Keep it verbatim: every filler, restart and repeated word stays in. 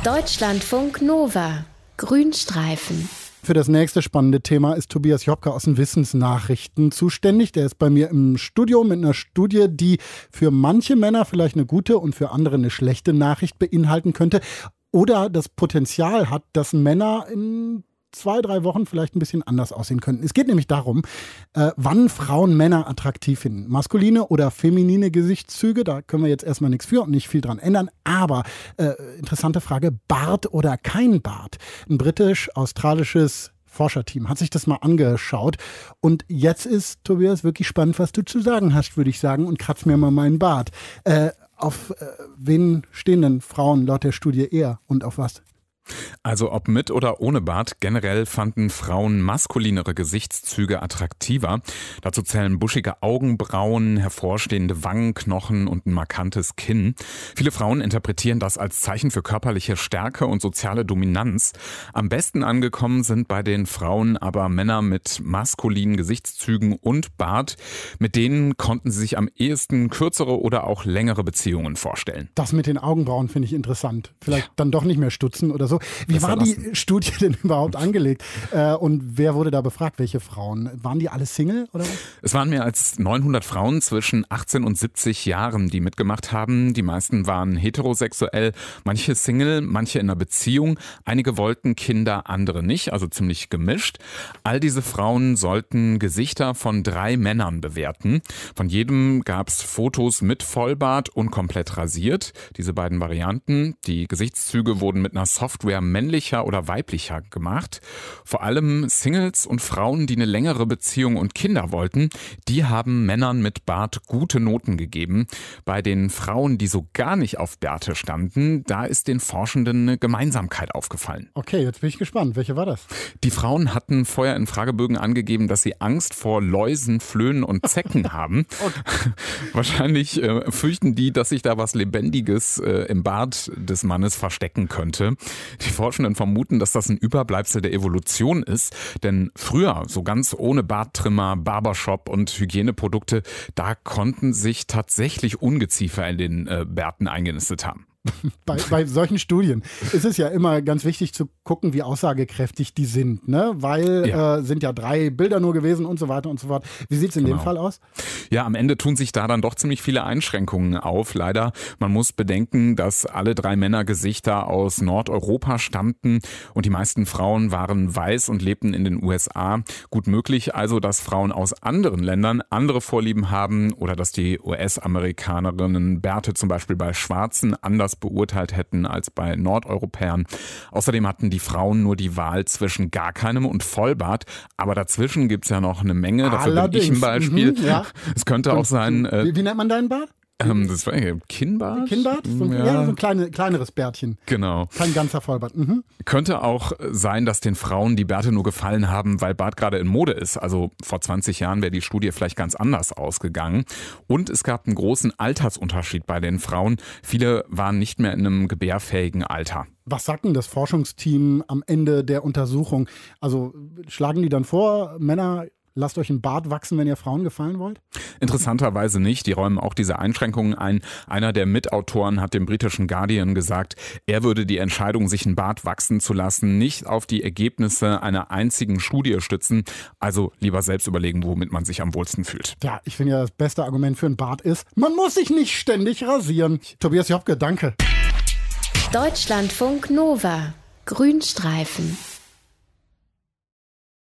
Deutschlandfunk Nova, Grünstreifen. Für das nächste spannende Thema ist Tobias Jobka aus den Wissensnachrichten zuständig. Der ist bei mir im Studio mit einer Studie, die für manche Männer vielleicht eine gute und für andere eine schlechte Nachricht beinhalten könnte. Oder das Potenzial hat, dass Männer in zwei, drei Wochen vielleicht ein bisschen anders aussehen könnten. Es geht nämlich darum, äh, wann Frauen Männer attraktiv finden. Maskuline oder feminine Gesichtszüge, da können wir jetzt erstmal nichts für und nicht viel dran ändern. Aber äh, interessante Frage, Bart oder kein Bart? Ein britisch-australisches Forscherteam hat sich das mal angeschaut. Und jetzt ist, Tobias, wirklich spannend, was du zu sagen hast, würde ich sagen. Und kratz mir mal meinen Bart. Äh, auf äh, wen stehen denn Frauen laut der Studie eher und auf was? Also ob mit oder ohne Bart, generell fanden Frauen maskulinere Gesichtszüge attraktiver. Dazu zählen buschige Augenbrauen, hervorstehende Wangenknochen und ein markantes Kinn. Viele Frauen interpretieren das als Zeichen für körperliche Stärke und soziale Dominanz. Am besten angekommen sind bei den Frauen aber Männer mit maskulinen Gesichtszügen und Bart. Mit denen konnten sie sich am ehesten kürzere oder auch längere Beziehungen vorstellen. Das mit den Augenbrauen finde ich interessant. Vielleicht ja. dann doch nicht mehr stutzen oder so. Wie Besser war die lassen. Studie denn überhaupt angelegt? Äh, und wer wurde da befragt? Welche Frauen? Waren die alle Single oder was? Es waren mehr als neunhundert Frauen zwischen achtzehn und siebzig Jahren, die mitgemacht haben. Die meisten waren heterosexuell, manche Single, manche in einer Beziehung. Einige wollten Kinder, andere nicht, also ziemlich gemischt. All diese Frauen sollten Gesichter von drei Männern bewerten. Von jedem gab es Fotos mit Vollbart und komplett rasiert. Diese beiden Varianten. Die Gesichtszüge wurden mit einer Software männlicher oder weiblicher gemacht. Vor allem Singles und Frauen, die eine längere Beziehung und Kinder wollten, die haben Männern mit Bart gute Noten gegeben. Bei den Frauen, die so gar nicht auf Bärte standen, da ist den Forschenden eine Gemeinsamkeit aufgefallen. Okay, jetzt bin ich gespannt. Welche war das? Die Frauen hatten vorher in Fragebögen angegeben, dass sie Angst vor Läusen, Flöhen und Zecken haben. Okay. Wahrscheinlich äh, fürchten die, dass sich da was Lebendiges äh, im Bart des Mannes verstecken könnte. Die Forschenden vermuten, dass das ein Überbleibsel der Evolution ist, denn früher, so ganz ohne Barttrimmer, Barbershop und Hygieneprodukte, da konnten sich tatsächlich Ungeziefer in den äh, Bärten eingenistet haben. Bei, bei solchen Studien ist es ja immer ganz wichtig zu gucken, wie aussagekräftig die sind, ne? Weil ja. äh, sind ja drei Bilder nur gewesen und so weiter und so fort. Wie sieht es in genau. dem Fall aus? Ja, am Ende tun sich da dann doch ziemlich viele Einschränkungen auf, leider. Man muss bedenken, dass alle drei Männergesichter aus Nordeuropa stammten und die meisten Frauen waren weiß und lebten in den U S A. Gut möglich also, dass Frauen aus anderen Ländern andere Vorlieben haben oder dass die U S-Amerikanerinnen Bärte zum Beispiel bei Schwarzen anders beurteilt hätten als bei Nordeuropäern. Außerdem hatten die Frauen nur die Wahl zwischen gar keinem und Vollbart, aber dazwischen gibt es ja noch eine Menge. Dafür Allerdings. bin ich ein Beispiel. Mhm, ja. Es könnte und, auch sein... Äh, wie, wie nennt man deinen Bart? Ähm, das war ja Kinnbart? Kinnbart? So, ja. ja, so ein kleine, kleineres Bärtchen. Genau. Kein ganzer Vollbart. Mhm. Könnte auch sein, dass den Frauen die Bärte nur gefallen haben, weil Bart gerade in Mode ist. Also vor zwanzig Jahren wäre die Studie vielleicht ganz anders ausgegangen. Und es gab einen großen Altersunterschied bei den Frauen. Viele waren nicht mehr in einem gebärfähigen Alter. Was sagt denn das Forschungsteam am Ende der Untersuchung? Also schlagen die dann vor, Männer... Lasst euch einen Bart wachsen, wenn ihr Frauen gefallen wollt? Interessanterweise nicht. Die räumen auch diese Einschränkungen ein. Einer der Mitautoren hat dem britischen Guardian gesagt, er würde die Entscheidung, sich einen Bart wachsen zu lassen, nicht auf die Ergebnisse einer einzigen Studie stützen. Also lieber selbst überlegen, womit man sich am wohlsten fühlt. Ja, ich finde ja, das beste Argument für einen Bart ist, man muss sich nicht ständig rasieren. Tobias Jobke, danke. Deutschlandfunk Nova, Grünstreifen.